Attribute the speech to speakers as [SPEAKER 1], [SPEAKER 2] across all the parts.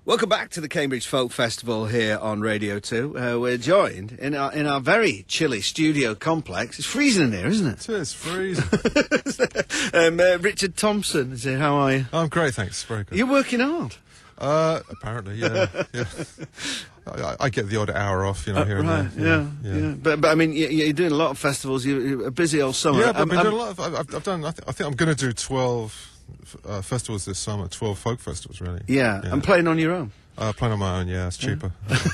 [SPEAKER 1] Welcome back to the Cambridge Folk Festival here on Radio 2. We're joined in our very chilly studio complex. It's freezing in here, isn't it?
[SPEAKER 2] It is freezing.
[SPEAKER 1] Richard Thompson is here. How are you?
[SPEAKER 2] I'm great, thanks. Very good.
[SPEAKER 1] You're working hard.
[SPEAKER 2] Apparently, yeah. I get the odd hour off, here and there.
[SPEAKER 1] Yeah. But I mean, you're doing a lot of festivals. You're a busy old summer.
[SPEAKER 2] Yeah, but I've been doing a lot of. I've done. I think I'm going to do 12 festivals this summer. 12 folk festivals, really.
[SPEAKER 1] Yeah, and playing on your own.
[SPEAKER 2] Playing on my own, yeah, it's cheaper.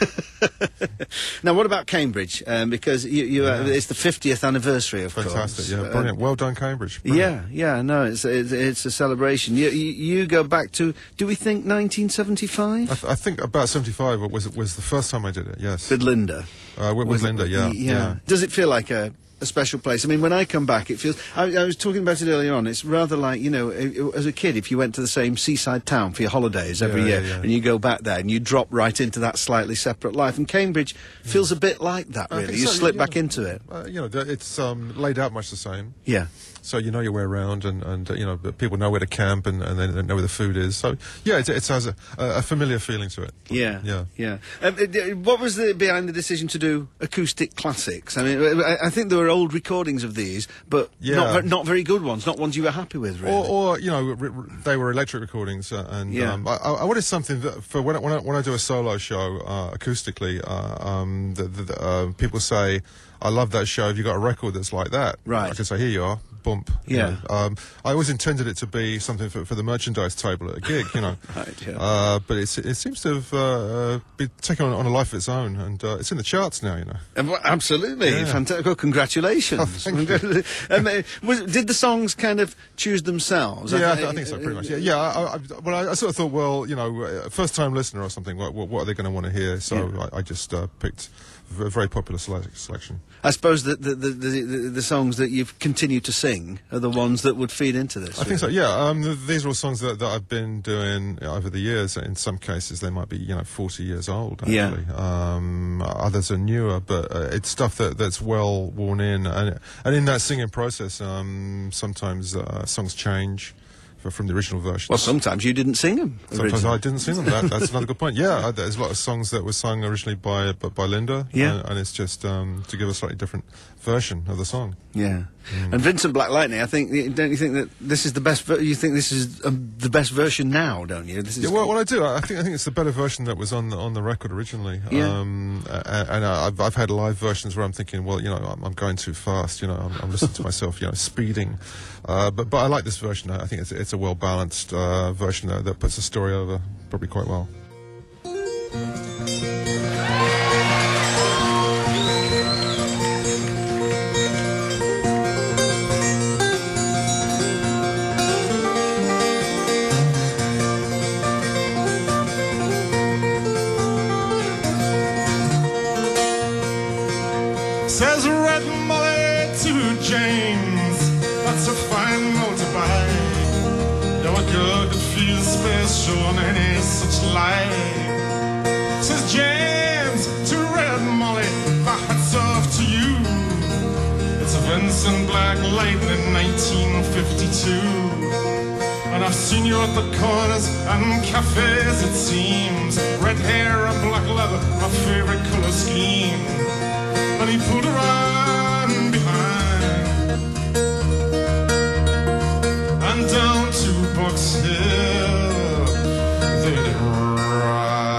[SPEAKER 1] Now, what about Cambridge? Because it's the 50th anniversary, of course.
[SPEAKER 2] Fantastic, yeah, brilliant. Well done, Cambridge. Brilliant.
[SPEAKER 1] No, it's a celebration. You go back to, do we think 1975?
[SPEAKER 2] I think about 75 was the first time I did it. Yes,
[SPEAKER 1] with Linda.
[SPEAKER 2] With Linda, yeah.
[SPEAKER 1] Does it feel like a special place? I mean, when I come back, it feels... I was talking about it earlier on. It's rather like, as a kid, if you went to the same seaside town for your holidays every year, and you go back there and you drop right into that slightly separate life. And Cambridge feels a bit like that, really. You slip back into it.
[SPEAKER 2] It's laid out much the same.
[SPEAKER 1] Yeah.
[SPEAKER 2] So you know your way around, and people know where to camp, and they know where the food is. So yeah, it has a familiar feeling to it.
[SPEAKER 1] Yeah. What was behind the decision to do acoustic classics? I mean, I think there were old recordings of these, but not very good ones, not ones you were happy with, really.
[SPEAKER 2] Or they were electric recordings, I wanted something that for when I do a solo show acoustically, people say, "I love that show. Have you got a record that's like that?"
[SPEAKER 1] Right.
[SPEAKER 2] I can say, "Here you are." Bump.
[SPEAKER 1] Yeah.
[SPEAKER 2] I always intended it to be something for the merchandise table at a gig,
[SPEAKER 1] Right, yeah.
[SPEAKER 2] But it seems to have been taken on a life of its own, and it's in the charts now,
[SPEAKER 1] Absolutely.
[SPEAKER 2] Yeah.
[SPEAKER 1] Fantastic. Well, congratulations.
[SPEAKER 2] Oh, thank you.
[SPEAKER 1] Did the songs kind of choose themselves?
[SPEAKER 2] Yeah, I think so, pretty much. Yeah. I sort of thought, well, first-time listener or something, what are they going to want to hear? So I just picked a very popular selection.
[SPEAKER 1] I suppose that the songs that you've continued to sing are the ones that would feed into this.
[SPEAKER 2] I think so, yeah. These are all songs that I've been doing over the years. In some cases, they might be 40 years old, actually.
[SPEAKER 1] Yeah.
[SPEAKER 2] Others are newer, but it's stuff that's well worn in. And in that singing process, sometimes songs change from the original version.
[SPEAKER 1] Well, sometimes you didn't sing them.
[SPEAKER 2] Sometimes I didn't sing them. That's another good point. Yeah, there's a lot of songs that were sung originally by Linda.
[SPEAKER 1] Yeah.
[SPEAKER 2] And it's just to give a slightly different version of the song.
[SPEAKER 1] Yeah. And Vincent Black Lightning, don't you think that this is the best? You think this is the best version now, don't you? This is
[SPEAKER 2] well, I do. I think it's the better version that was on the record originally.
[SPEAKER 1] Yeah.
[SPEAKER 2] And I've had live versions where I'm thinking, well, I'm going too fast. I'm listening to myself, speeding. But I like this version. I think it's a well balanced version that puts the story over probably quite well.
[SPEAKER 3] Says Red Molly to James, that's a fine motorbike. You're a girl that feels special on any such light. Says James to Red Molly, my hat's off to you. It's a Vincent Black Lightning 1952. And I've seen you at the corners and cafes, it seems. Red hair and black leather, my favorite color scheme. And he pulled her on behind and down to Box Hill they did ride.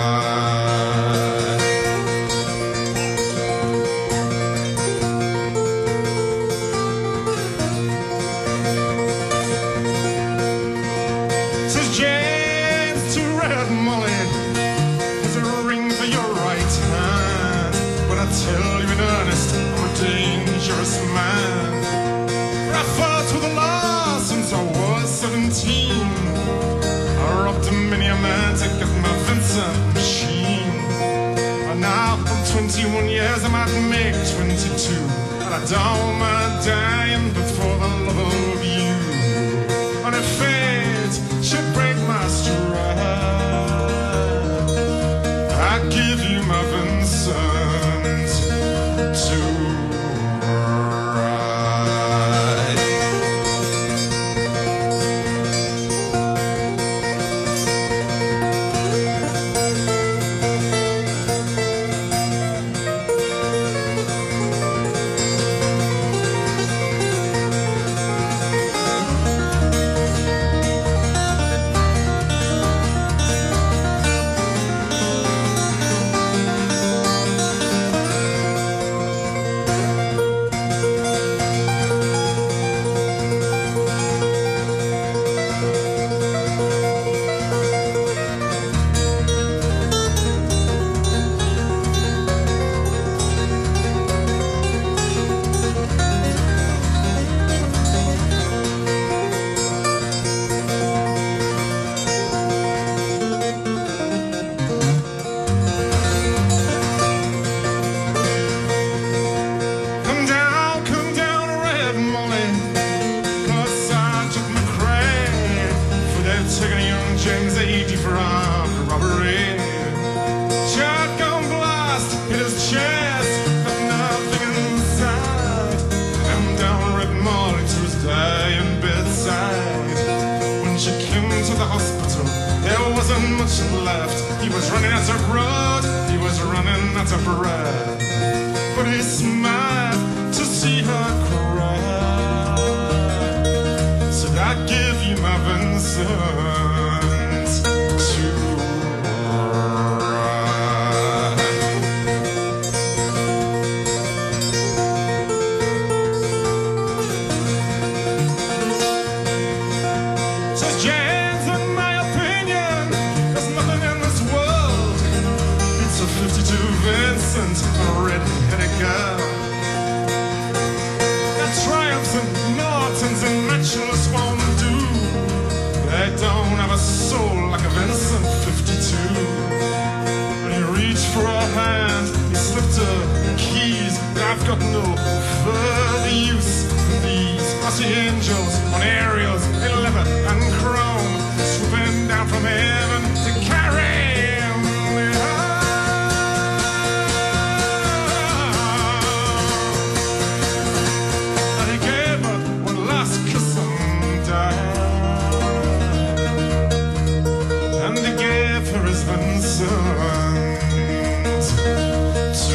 [SPEAKER 3] Says James to Red Molly, there's a ring for your right hand, but I tell you in earnest, I'm a dangerous man. I fought with the law since I was 17. I robbed many a man to get my Vincent machine. And now I'm 21 years, I might make 22. And I don't mind dying before the love of you. And if fate should break my stride, I give you my Vincent to ride. wasn't much left. He was running out of road, he was running out of breath. But he smiled to see her cry. Said, I'd give you my Vincent to ride. Says James, in my opinion, there's nothing in this world. It's a 52 Vincent, a red-headed girl. That triumphs and Nortons and matchless won't do. They don't have a soul like a Vincent 52. When he reached for her hand, he slipped her the keys. I've got no further use for these. I see angels on aerials in leather and chrome, swooping down from heaven to carry me home. And he gave her one last kiss and died. And he gave her his Vincent to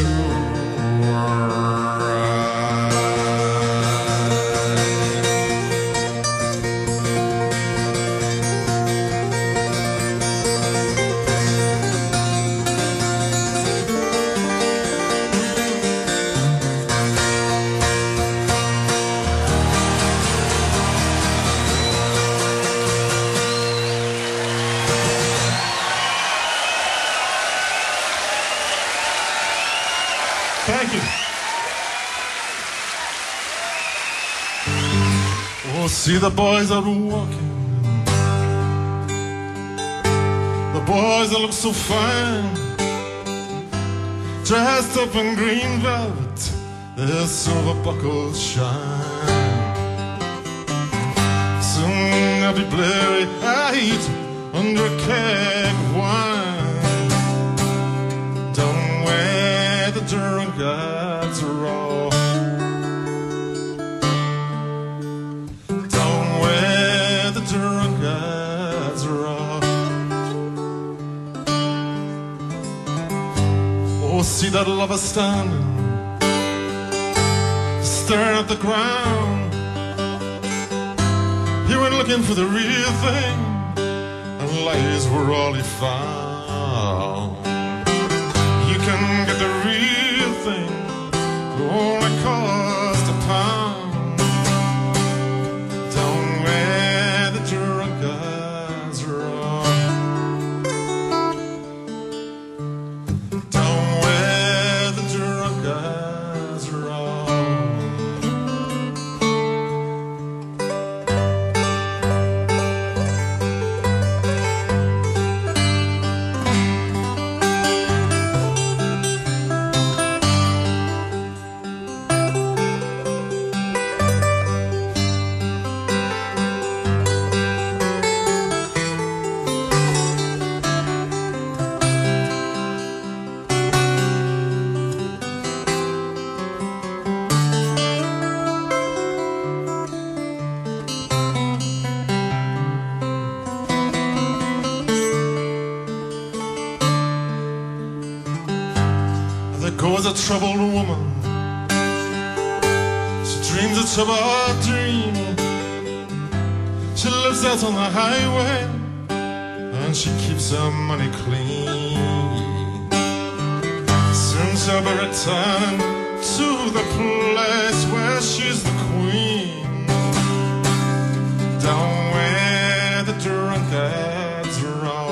[SPEAKER 3] Thank you. Oh, see the boys are walking. The boys that look so fine, dressed up in green velvet, their silver buckles shine. Soon they'll be bleary-eyed under a keg of wine. Don't wear the drunkards raw. Don't wear the drunkards raw. Oh, see that lover standing, staring at the ground. He went looking for the real thing, and lies were all he found. You can get the real thing, it only cost a pound. Don't wear the drunkards raw. Don't wear the drunkards raw. There goes a troubled woman. She dreams a troubled dream. She lives out on the highway, and she keeps her money clean. Soon she'll be returning to the place where she's the queen. Don't wear the drunkard's raw.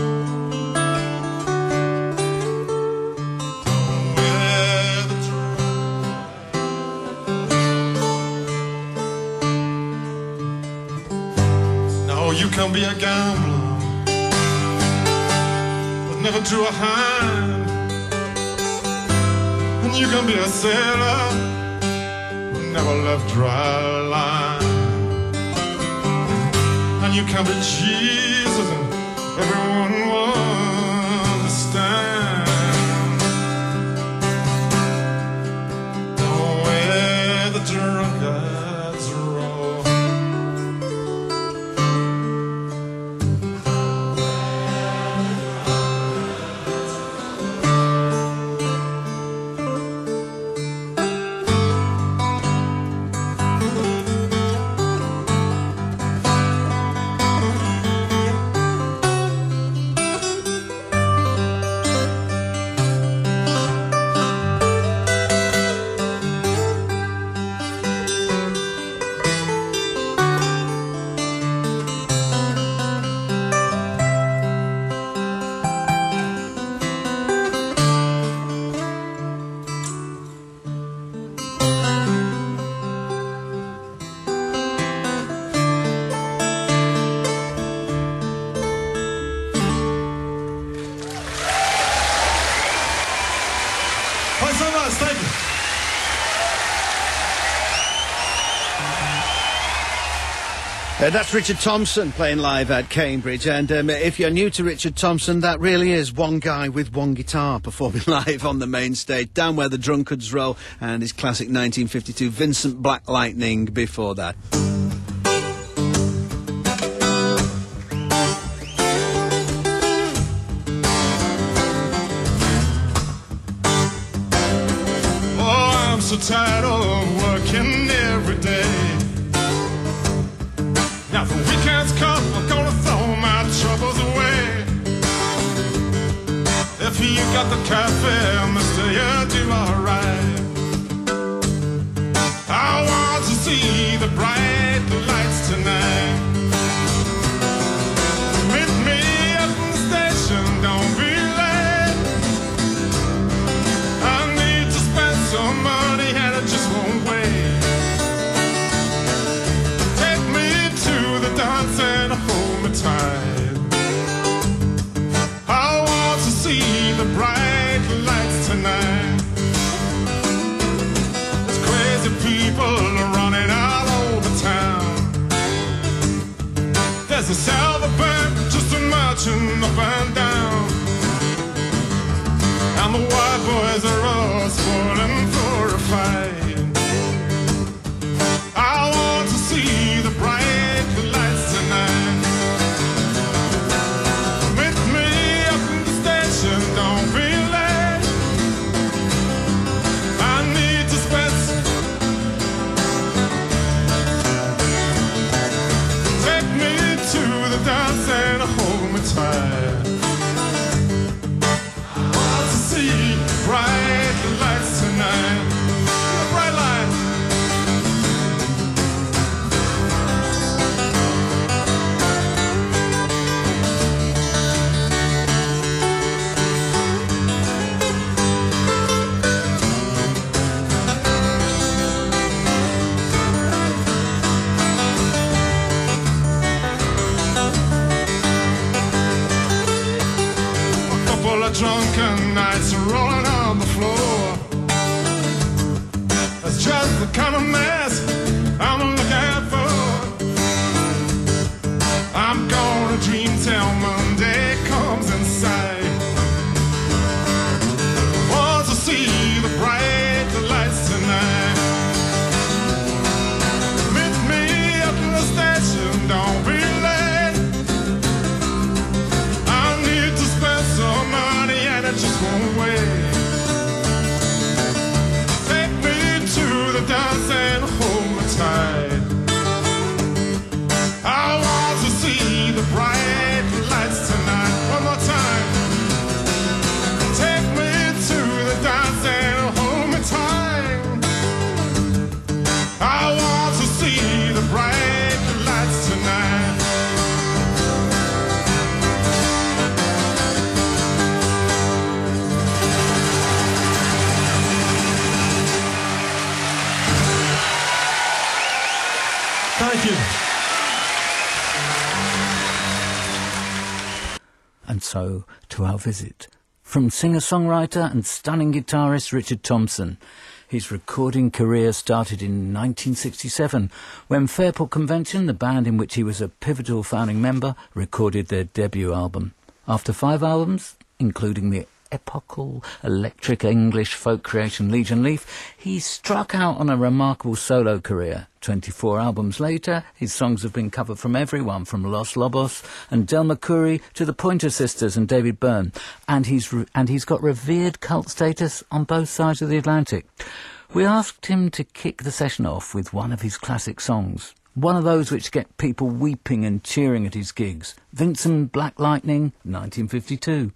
[SPEAKER 3] You can be a gambler, but never drew a hand. And you can be a sailor, but never left dry line. And you can be Jesus, and everyone will understand. Don't wear the drunkard's raw.
[SPEAKER 1] That's Richard Thompson playing live at Cambridge, and if you're new to Richard Thompson, that really is one guy with one guitar performing live on the main stage, Down Where the Drunkards Roll, and his classic 1952 Vincent Black Lightning before that.
[SPEAKER 3] Oh, I'm so tired of working every day. Now the weekend's come, I'm gonna throw my troubles away. If you got the cafe, mister, you do alright. I want to see the bright lights tonight. Meet me at the station, don't be late. I need to spend some money and I just won't wait. And hold me tight. I want to see the bright lights tonight. There's crazy people running all over town. There's a silver band just marching up and down, and the white boys are all spoiling for a fight. I want to see the bright lights tonight. Meet me up in the station, don't be late. I need to spend. Take me to the dance and hold me tight. I want to see bright lights tonight. Bright lights. Drunken nights rolling on the floor. That's just the kind of mess I'm looking for. I'm gonna dream till Monday comes inside. Want to see the bright lights tonight. Meet me up in the station, don't be late. I need to spend some money and I just won't wait. Take me to the dance and hold me tight. I want to see the bright lights tonight. One more time. Take me to the dance and hold me tight. I want to see the bright lights tonight. Thank you.
[SPEAKER 4] And so to our visit from singer-songwriter and stunning guitarist Richard Thompson. His recording career started in 1967 when Fairport Convention, the band in which he was a pivotal founding member, recorded their debut album. After 5 albums, including the epochal electric English folk creation Legion Leaf, he struck out on a remarkable solo career. 24 albums later, his songs have been covered from everyone from Los Lobos and Del McCoury to the Pointer Sisters and David Byrne, and he's got revered cult status on both sides of the Atlantic. We asked him to kick the session off with one of his classic songs, one of those which get people weeping and cheering at his gigs, Vincent Black Lightning, 1952.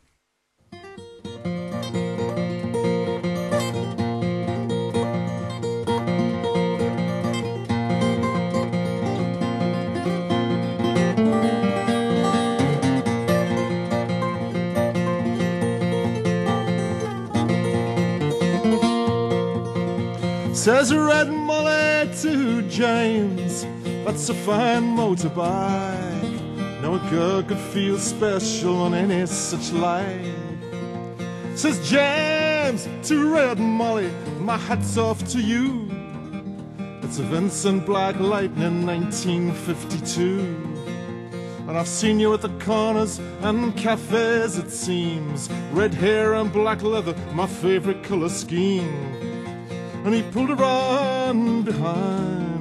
[SPEAKER 3] Says Red Molly to James, that's a fine motorbike. No girl could feel special on any such light. Says James to Red Molly, my hat's off to you. It's to Vincent Black Lightning 1952. And I've seen you at the corners and cafes, it seems. Red hair and black leather, my favorite color scheme. And he pulled her on behind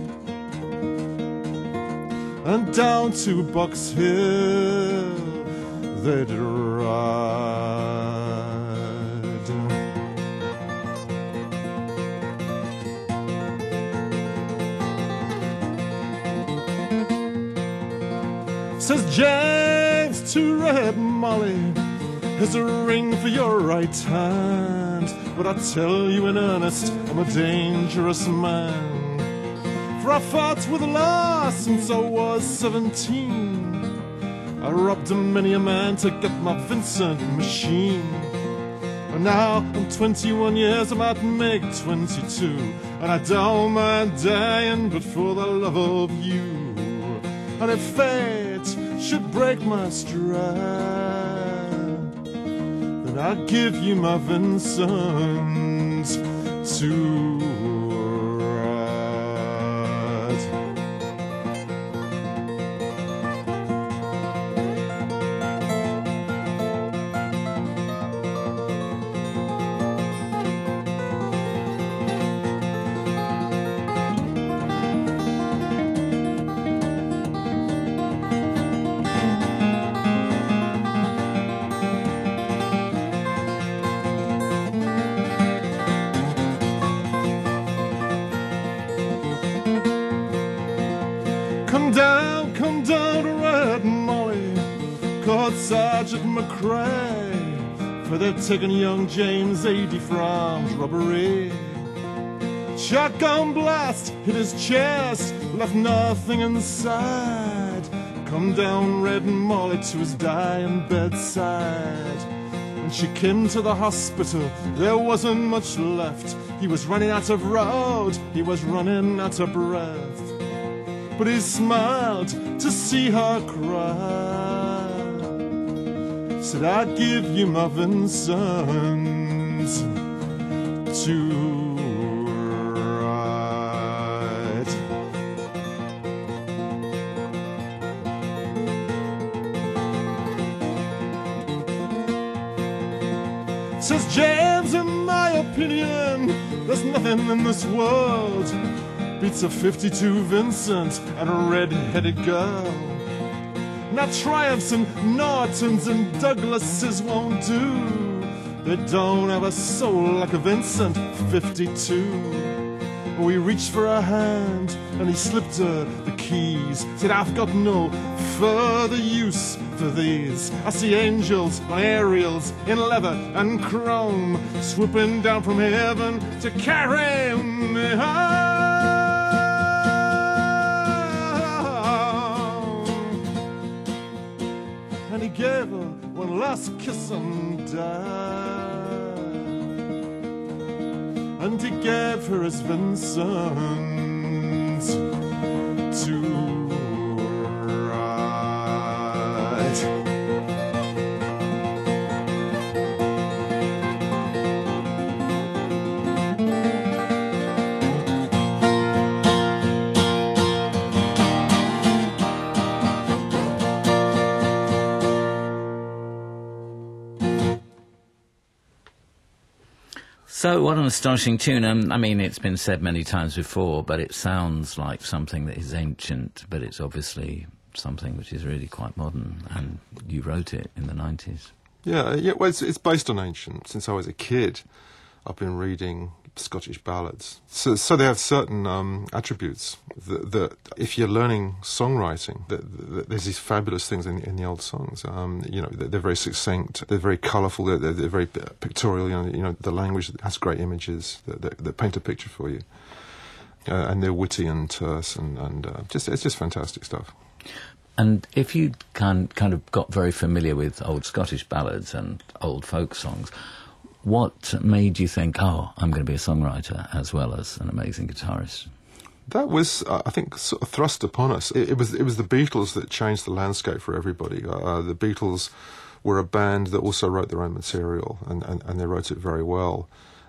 [SPEAKER 3] and down to Box Hill they'd ride. Says James to Red Molly, here's a ring for your right hand, but I tell you in earnest, I'm a dangerous man. For I fought with the law since I was 17. I robbed many a man to get my Vincent machine. And now I'm 21 years, I might make 22. And I don't mind dying, but for the love of you. And if fate should break my stride, then I'll give you my Vincent to Come down to Red Molly, called Sergeant McCrae, for they've taken young James 80 from robbery. Shotgun blast hit his chest, left nothing inside. Come down Red Molly to his dying bedside. When she came to the hospital, there wasn't much left. He was running out of road, he was running out of breath. But he smiled to see her cry. Said, I'd give you my Vincent to ride. Says James, in my opinion, there's nothing in this world beats a 52 Vincent and a red-headed girl. Now Triumphs and Nortons and Douglases won't do. They don't have a soul like a Vincent 52. We reached for her hand and he slipped her the keys. Said, I've got no further use for these. I see angels on aerials in leather and chrome, swooping down from heaven to carry me home. And he gave her one last kiss and died. And he gave her his Vincent to ride.
[SPEAKER 4] So, what an astonishing tune. I mean, it's been said many times before, but it sounds like something that is ancient, but it's obviously something which is really quite modern, and you wrote it in the 90s.
[SPEAKER 2] Yeah, well, it's based on ancient. Since I was a kid, I've been reading Scottish ballads. So they have certain attributes that if you're learning songwriting, that there's these fabulous things in the old songs. They're very succinct, they're very colourful, they're very pictorial. The language has great images that paint a picture for you, and they're witty and terse, and it's just fantastic stuff.
[SPEAKER 4] And if you kind of got very familiar with old Scottish ballads and old folk songs, what made you think, oh, I'm going to be a songwriter as well as an amazing guitarist?
[SPEAKER 2] That was, I think, sort of thrust upon us. It was the Beatles that changed the landscape for everybody. The Beatles were a band that also wrote their own material, and they wrote it very well.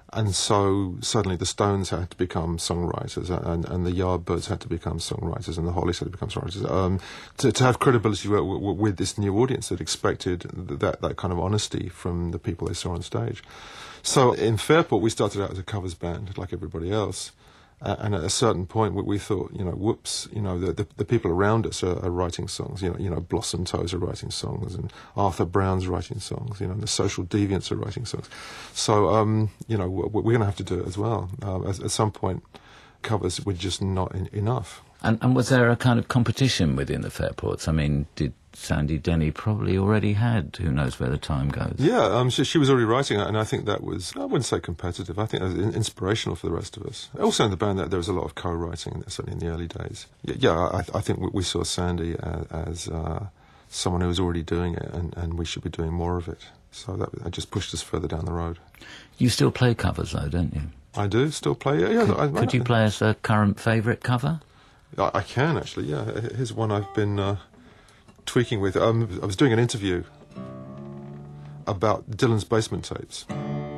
[SPEAKER 2] And so suddenly the Stones had to become songwriters, and the Yardbirds had to become songwriters, and the Hollies had to become songwriters, to have credibility with this new audience that expected that kind of honesty from the people they saw on stage. So in Fairport, we started out as a covers band, like everybody else. And at a certain point, we thought, whoops, the people around us are writing songs. Blossom Toes are writing songs, and Arthur Brown's writing songs. And the Social Deviants are writing songs. So, we're going to have to do it as well. At some point, covers were just not enough.
[SPEAKER 4] And was there a kind of competition within the Fairports? I mean, did Sandy Denny probably already had Who Knows Where the Time Goes?
[SPEAKER 2] Yeah, she was already writing it, and I think that was, I wouldn't say competitive, I think it was inspirational for the rest of us. Also in the band, there was a lot of co-writing, certainly in the early days. I think we saw Sandy as someone who was already doing it, and we should be doing more of it. So that just pushed us further down the road.
[SPEAKER 4] You still play covers, though, don't you?
[SPEAKER 2] I do still play, yeah.
[SPEAKER 4] Could you play us a current favourite cover?
[SPEAKER 2] I can, actually, yeah. Here's one I've been tweaking with. I was doing an interview about Dylan's Basement Tapes,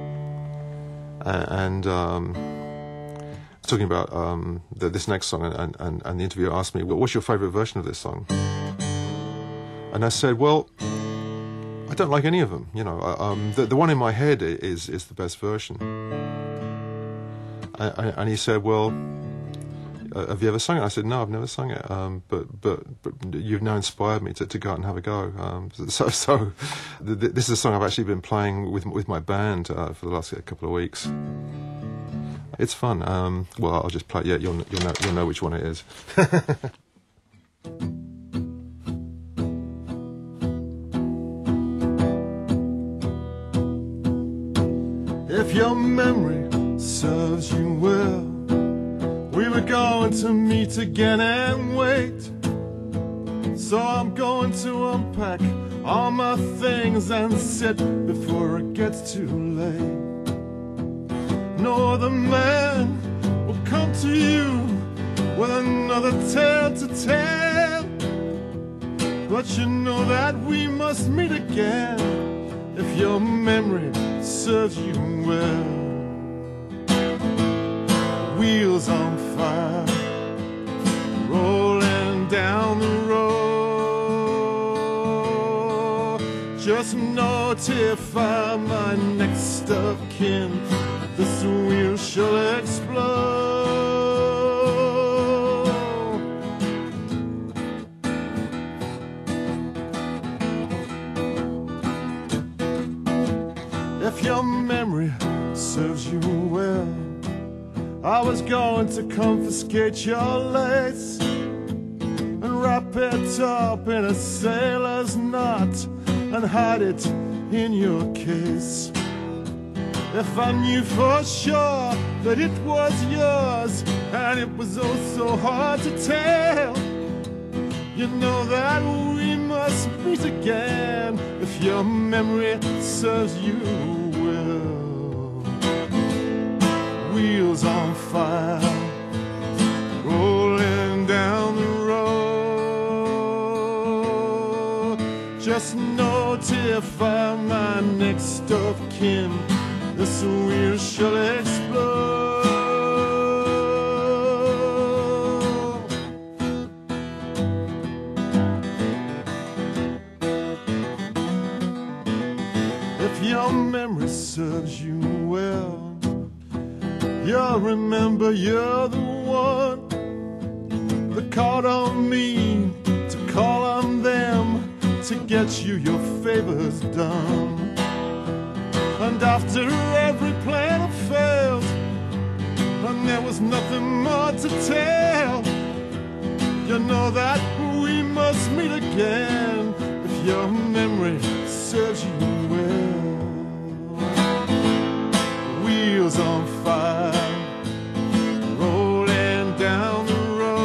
[SPEAKER 2] and talking about this next song, and the interviewer asked me, well, what's your favourite version of this song? And I said, well, I don't like any of them. The one in my head is the best version. And he said, well, have you ever sung it? I said, no, I've never sung it, but you've now inspired me to go out and have a go. So this is a song I've actually been playing with my band for the last couple of weeks. It's fun. Well, I'll just play. Yeah, you'll know which one it is.
[SPEAKER 3] If your memory serves you well, we were going to meet again and wait. So I'm going to unpack all my things and sit before it gets too late. No other man will come to you with another tale to tell, but you know that we must meet again if your memory serves you well. Wheels on fire, rolling down the road. Just notify my next of kin, this wheel shall explode. If your memory serves you well, I was going to confiscate your lace and wrap it up in a sailor's knot and hide it in your case. If I knew for sure that it was yours and it was oh so hard to tell, you know that we must meet again if your memory serves you well. Wheels on fire, rolling down the road. Just notify my next of kin, this wheel shall explode. If your memory serves you well, you'll remember you're the one that called on me to call on them to get you your favors done. And after every plan had failed and there was nothing more to tell, you know that we must meet again if your memory serves you well. Wheels on fire, rolling down the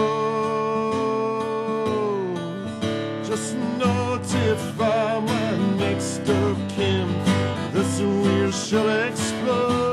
[SPEAKER 3] road. Just notify my next of kin, this wheel shall explode.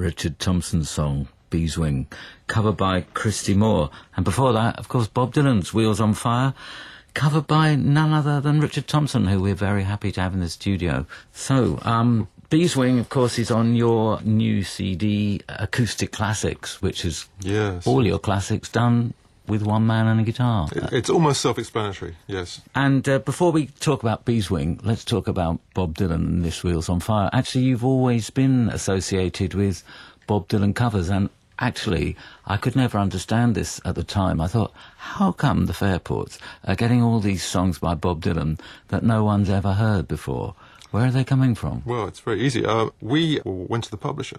[SPEAKER 4] Richard Thompson's song, Beeswing, covered by Christy Moore. And before that, of course, Bob Dylan's Wheels on Fire, covered by none other than Richard Thompson, who we're very happy to have in the studio. So, Beeswing, of course, is on your new CD, Acoustic Classics, which is all your classics done with one man and a guitar.
[SPEAKER 2] It's almost self-explanatory, yes.
[SPEAKER 4] And before we talk about Beeswing, let's talk about Bob Dylan and this Wheels on Fire. Actually, you've always been associated with Bob Dylan covers, and actually, I could never understand this at the time. I thought, how come the Fairports are getting all these songs by Bob Dylan that no one's ever heard before? Where are they coming from?
[SPEAKER 2] Well, it's very easy. We went to the publisher.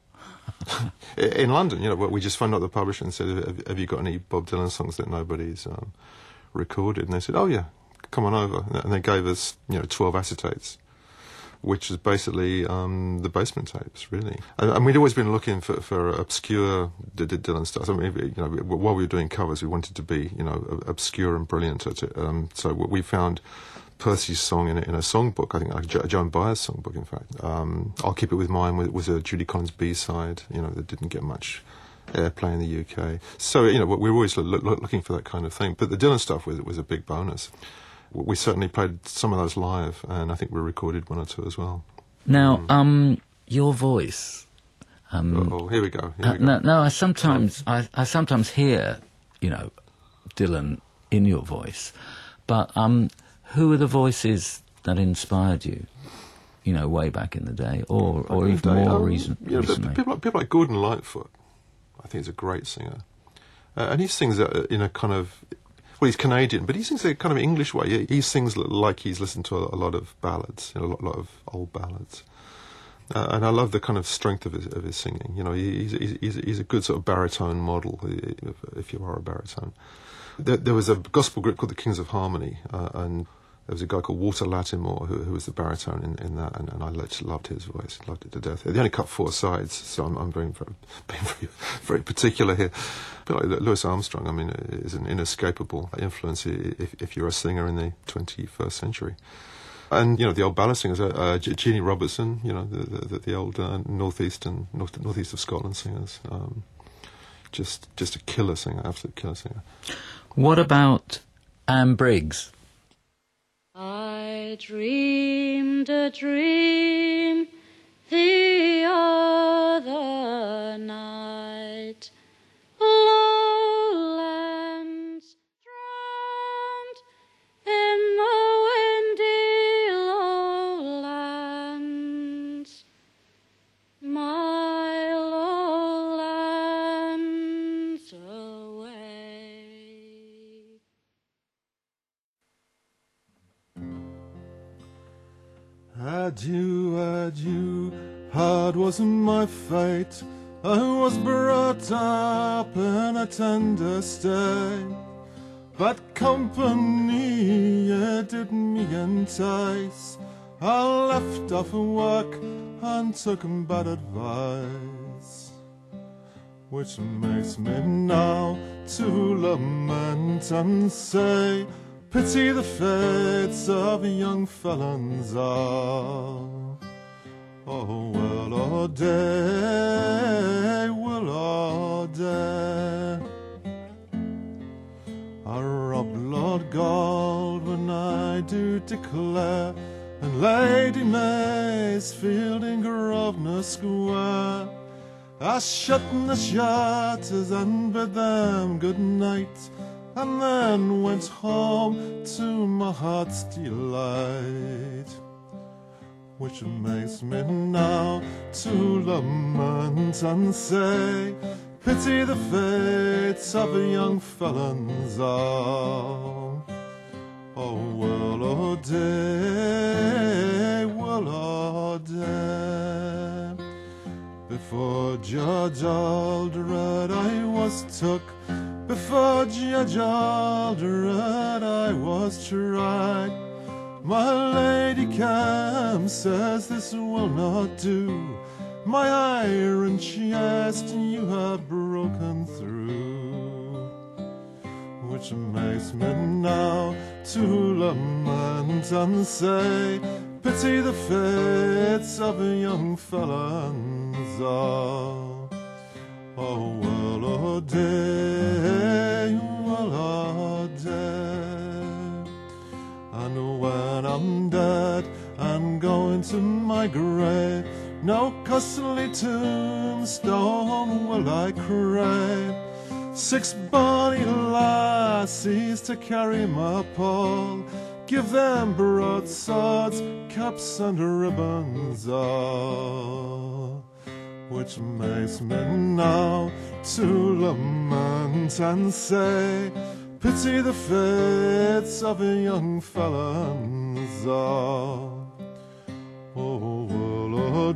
[SPEAKER 2] In London, we just phoned up the publisher and said, have you got any Bob Dylan songs that nobody's recorded? And they said, oh yeah, come on over. And they gave us, 12 acetates, which is basically the basement tapes, really. And we'd always been looking for obscure Dylan stuff. I mean, while we were doing covers, we wanted to be, obscure and brilliant. So we found Percy's song in a songbook, I think, like Joan Baez's songbook, in fact. I'll Keep It With Mine was a Judy Collins B-side, that didn't get much airplay in the UK. So, we were always looking for that kind of thing. But the Dylan stuff was a big bonus. We certainly played some of those live, and I think we recorded one or two as well.
[SPEAKER 4] Now, your voice...
[SPEAKER 2] here we go.
[SPEAKER 4] No, I sometimes hear, Dylan in your voice, but... who are the voices that inspired you, way back in the day, or even more recently?
[SPEAKER 2] People like Gordon Lightfoot, I think, is a great singer. And he sings in a kind of... Well, he's Canadian, but he sings in a kind of English way. He sings like he's listened to a lot of ballads, a lot of old ballads. And I love the kind of strength of his singing. He's a good sort of baritone model, if you are a baritone. There was a gospel group called the Kings of Harmony, and there was a guy called Walter Lattimore who was the baritone in that, and I just loved his voice, loved it to death. They only cut 4 sides, so I'm being very particular here. But like Louis Armstrong, I mean, is an inescapable influence if you're a singer in the 21st century. And, the old ballad singers, Jeannie Robertson, the old northeast of Scotland singers, just a killer singer, absolute killer singer.
[SPEAKER 4] What about Anne Briggs?
[SPEAKER 5] I dreamed a dream the other night, lowlands drowned in the windy lowlands, my lowlands away.
[SPEAKER 3] Adieu, adieu, hard was my fate. I was brought up in a tender state, but company it did me entice. I left off work and took bad advice, which makes me now to lament and say, pity the fates of young felons all. Oh, well, oh, day, well, oh, day. I robbed Lord Goldwyn, I do declare, and Lady Maysfield in Grosvenor Square. I shut the shutters and bid them good night, and then went home to my heart's delight, which makes me now to lament and say, pity the fates of young felons all. Oh, well, oh, day, well, oh, day. Before Judge Aldred I was took, before Judge Aldred I was tried. My Lady Cam says this will not do, my iron chest you have broken through, which makes me now to lament and say, pity the fates of young felons
[SPEAKER 2] oh, well a day, well a day. I know when I'm dead, I'm going to my grave. No costly tombstone will I crave. 6 bonny lassies to carry my pall. Give them broadswords, caps and ribbons, oh, which makes me now to lament and say, pity the fates of young felons, oh, will a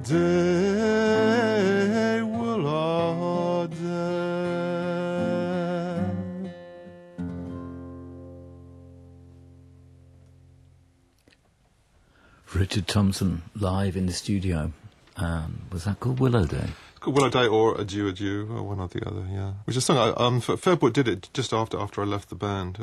[SPEAKER 2] day, will a day.
[SPEAKER 4] Richard Thompson live in the studio. Was that called Willow Day?
[SPEAKER 2] It's called Willow Day or Adieu Adieu, or one or the other, yeah. Which is something Fairport did it just after I left the band,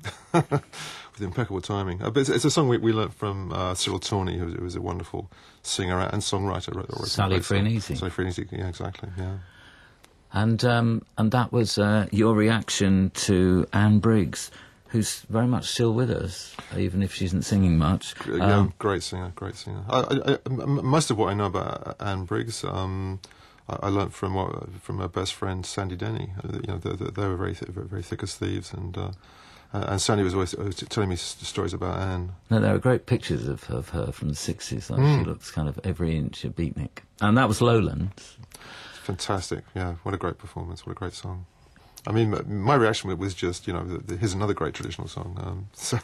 [SPEAKER 2] with impeccable timing. But it's a song we learnt from Cyril Tawney, who was a wonderful singer and songwriter.
[SPEAKER 4] Sally Free and Easy.
[SPEAKER 2] Sally Free and Easy, yeah, exactly, yeah.
[SPEAKER 4] And that was your reaction to Anne Briggs, who's very much still with us, even if she isn't singing much.
[SPEAKER 2] Yeah, great singer, great singer. Most of what I know about Anne Briggs, I learnt from her best friend Sandy Denny. You know, they were very thick as thieves, and Sandy was always telling me stories about Anne.
[SPEAKER 4] No, there are great pictures of her from the 60s. Like she looks kind of every inch a beatnik. And that was Lowlands.
[SPEAKER 2] Fantastic, yeah. What a great performance, what a great song. I mean, my reaction was just, you know, here's another great traditional song.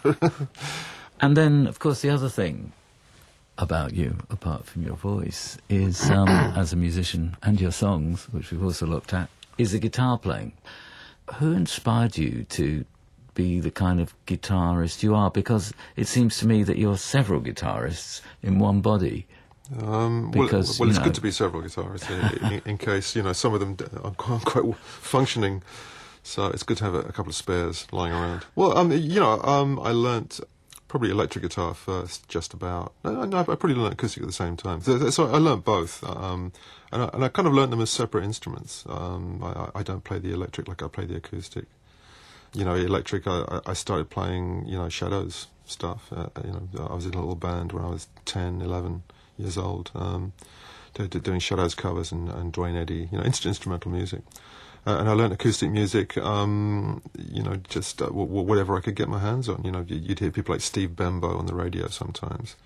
[SPEAKER 4] And then, of course, the other thing about you, apart from your voice, is, as a musician, and your songs, which we've also looked at, is the guitar playing. Who inspired you to be the kind of guitarist you are? Because it seems to me that you're several guitarists in one body.
[SPEAKER 2] Because, well, it's good to be several guitarists in case, you know, some of them aren't quite functioning. So it's good to have a couple of spares lying around. Well, you know, I learnt probably electric guitar first, just about. No, I probably learnt acoustic at the same time. So I learnt both, and I kind of learnt them as separate instruments. I don't play the electric like I play the acoustic. You know, electric, I started playing, you know, Shadows stuff. You know, I was in a little band when I was 10, 11 years old, doing Shadows covers and Dwayne Eddy, you know, instrumental music. And I learnt acoustic music, you know, just whatever I could get my hands on. You know, you'd hear people like Steve Bembo on the radio sometimes.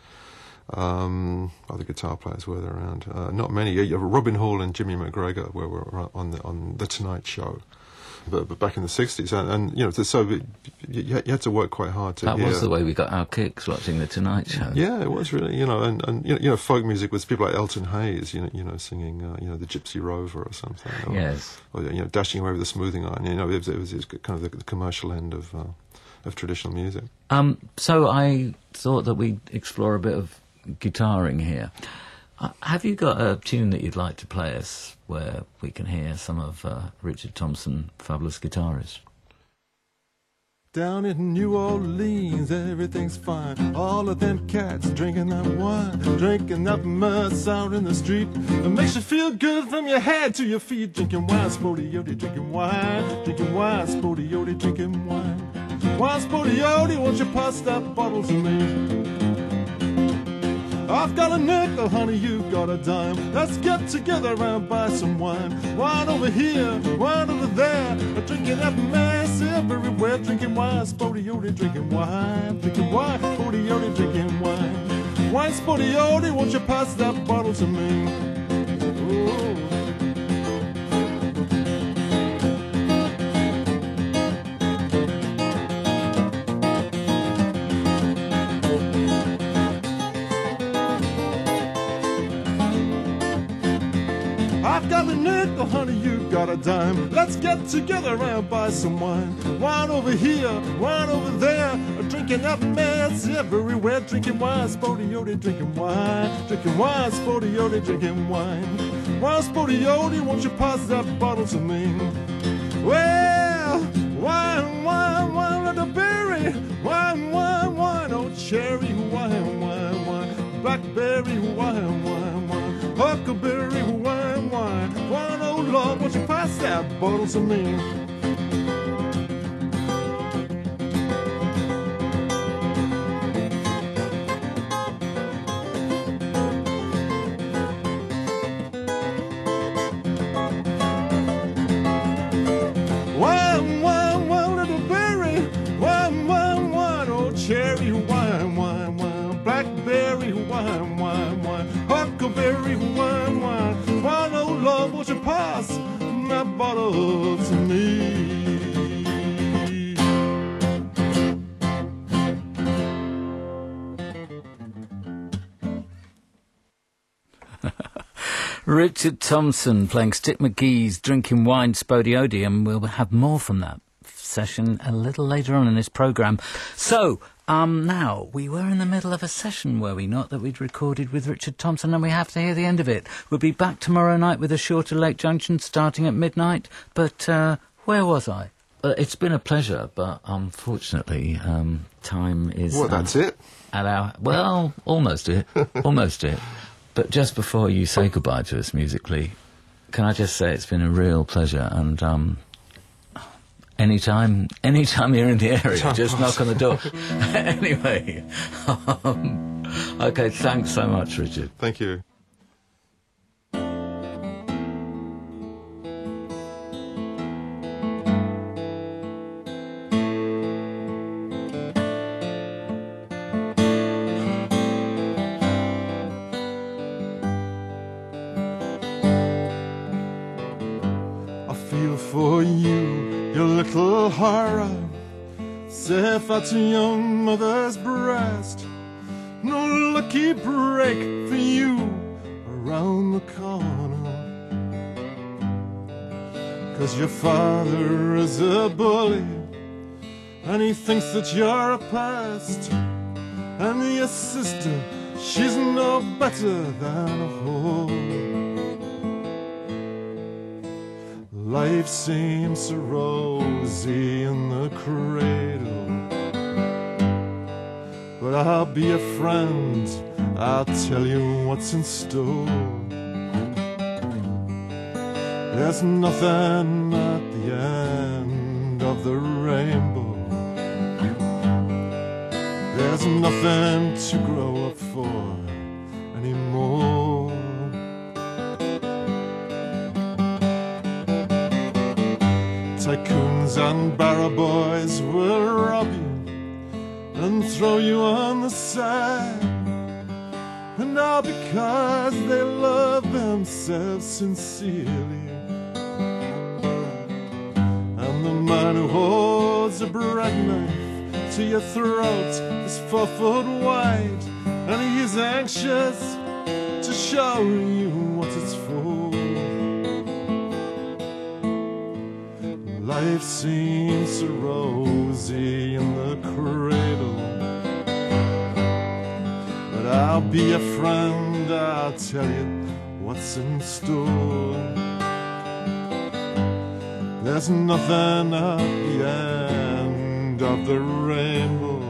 [SPEAKER 2] Other guitar players were there around. Not many. Robin Hall and Jimmy McGregor were on the Tonight Show. But back in the 60s, and you know, so you had to work quite hard to
[SPEAKER 4] That
[SPEAKER 2] hear.
[SPEAKER 4] was the way we got our kicks, watching the Tonight Show.
[SPEAKER 2] Yeah, it was really, you know, and you know, folk music was people like Elton Hayes, you know, singing, you know, the Gypsy Rover or something. Or,
[SPEAKER 4] yes.
[SPEAKER 2] Or, you know, Dashing Away with the Smoothing Iron. You know, it was kind of the commercial end of traditional music.
[SPEAKER 4] So I thought that we'd explore a bit of guitaring here. Have you got a tune that you'd like to play us where we can hear some of Richard Thompson, fabulous guitarist?
[SPEAKER 2] Down in New Orleans, everything's fine. All of them cats drinking that wine, drinking that mess out in the street. It makes you feel good from your head to your feet. Drinking wine, spody-yody, drinking wine, spody-yody, drinking wine. Wine, spody-yody, won't you pass that bottle to me? I've got a nickel, honey, you got a dime. Let's get together and buy some wine. Wine over here, wine over there. Drinking that mess everywhere. Drinking wine, spody-yody, drinking wine. Drinking wine, spody-yody, drinking wine. Wine, spody-yody, won't you pass that bottle to me? Ooh. I've got a nickel, honey, you got a dime. Let's get together and buy some wine. Wine over here, wine over there. Drinking that mess everywhere. Drinking wine, spody-yody, drinking wine. Drinking wine, spody-yody, drinking wine. Wine, spody-yody, won't you pass that bottle to me? Well, wine, wine, wine, let the berry. Wine, wine, wine, oh cherry. Wine, wine, wine. Blackberry, wine, wine, wine. Huckleberry, wine,
[SPEAKER 3] that bottle to me. Wine, wine, wine, little berry. Wine, wine, wine, oh cherry. Wine, wine, wine, blackberry. Wine, wine, wine, huckleberry. Wine, wine, wine, oh Lord, won't you pass that bottle to me?
[SPEAKER 4] Richard Thompson playing Stick McGee's Drinking Wine Spodiodi, and we'll have more from that session a little later on in this programme. So, now, we were in the middle of a session, were we not, that we'd recorded with Richard Thompson, and we have to hear the end of it. We'll be back tomorrow night with a shorter Lake Junction starting at midnight, but where was I? It's been a pleasure, but unfortunately, time is...
[SPEAKER 2] Well, that's it?
[SPEAKER 4] At our, well, almost it. Almost it. But just before you say goodbye to us musically, can I just say it's been a real pleasure, and anytime you're in the area, just knock on the door. Anyway, okay, thanks so much, Richard.
[SPEAKER 2] Thank you.
[SPEAKER 3] For you, your little horror, safe at your mother's breast. No lucky break for you around the corner. 'Cause your father is a bully, and he thinks that you're a pest. And your sister, she's no better than a whore. Life seems so rosy in the cradle, but I'll be a friend, I'll tell you what's in store. There's nothing at the end of the rainbow. There's nothing to grow up for anymore. Tycoons and barrow boys will rob you and throw you on the side, and all because they love themselves sincerely. And the man who holds a bread knife to your throat is 4 foot wide, and he is anxious to show you what it's for. Life seems so rosy in the cradle, but I'll be a friend, I'll tell you what's in store. There's nothing at the end of the rainbow.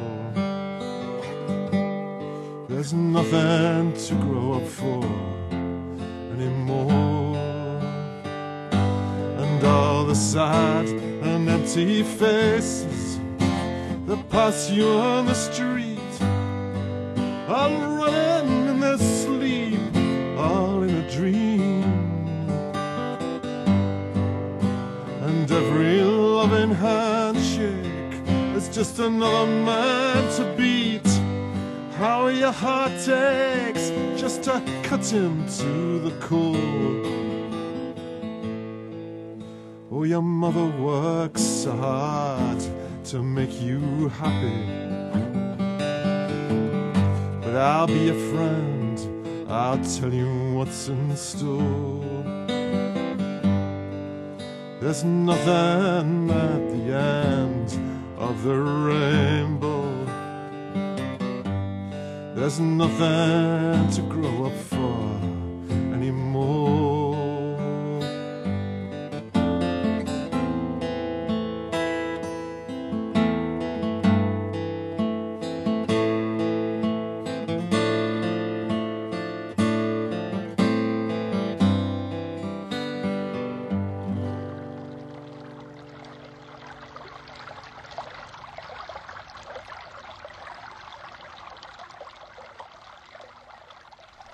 [SPEAKER 3] There's nothing to grow up for anymore. And all the sad and empty faces that pass you on the street, all running in their sleep, all in a dream. And every loving handshake is just another man to beat. How your heart aches just to cut him to the core. Oh, your mother works so hard to make you happy, but I'll be a friend, I'll tell you what's in store. There's nothing at the end of the rainbow. There's nothing to grow up